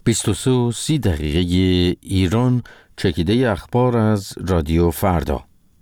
23 دقیقه ایران، چکیده اخبار از رادیو فردا.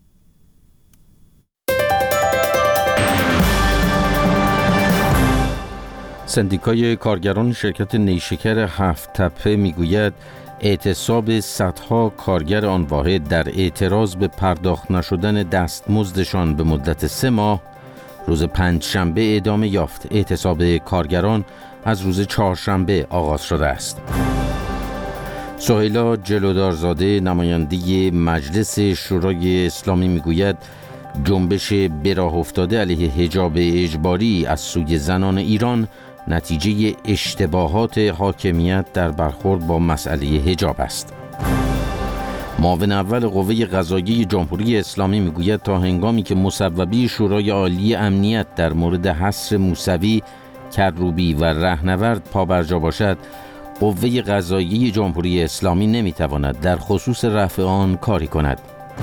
سندیکای کارگران شرکت نیشکر هفت تپه میگوید اعتصاب صدها کارگر آن واحد در اعتراض به پرداخت نشدن دستمزدشان به مدت 3 ماه روز پنجشنبه ادامه یافت. اعتصاب کارگران از روز چهارشنبه آغاز شده است. سهیلا جلودارزاده نماینده مجلس شورای اسلامی میگوید جنبش به راه افتاده علیه حجاب اجباری از سوی زنان ایران نتیجه اشتباهات حاکمیت در برخورد با مسئله حجاب است. معاون اول قوه قضاییه جمهوری اسلامی میگوید تا هنگامی که مصوبه شورای عالی امنیت در مورد حصر موسوی، کروبی و رهنورد پابرجا باشد، قوه قضاییه جمهوری اسلامی نمیتواند در خصوص رفع آن کاری کند.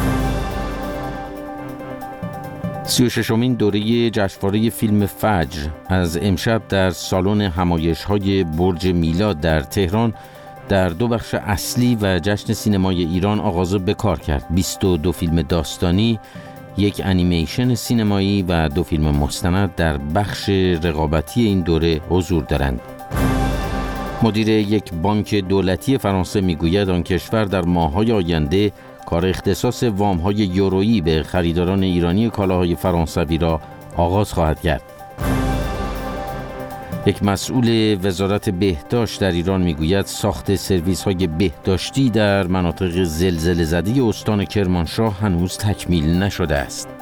36مین دوره جشنواره فیلم فجر از امشب در سالن همایش‌های برج میلاد در تهران در 2 بخش اصلی و جشن سینمای ایران آغاز به کار کرد. 22 فیلم داستانی، 1 انیمیشن سینمایی و 2 فیلم مستند در بخش رقابتی این دوره حضور دارند. مدیر یک بانک دولتی فرانسه میگوید آن کشور در ماه‌های آینده کار اختصاص وام‌های یورویی به خریداران ایرانی کالاهای فرانسوی را آغاز خواهد کرد. یک مسئول وزارت بهداشت در ایران میگوید ساخت سرویس‌های بهداشتی در مناطق زلزله زده استان کرمانشاه هنوز تکمیل نشده است.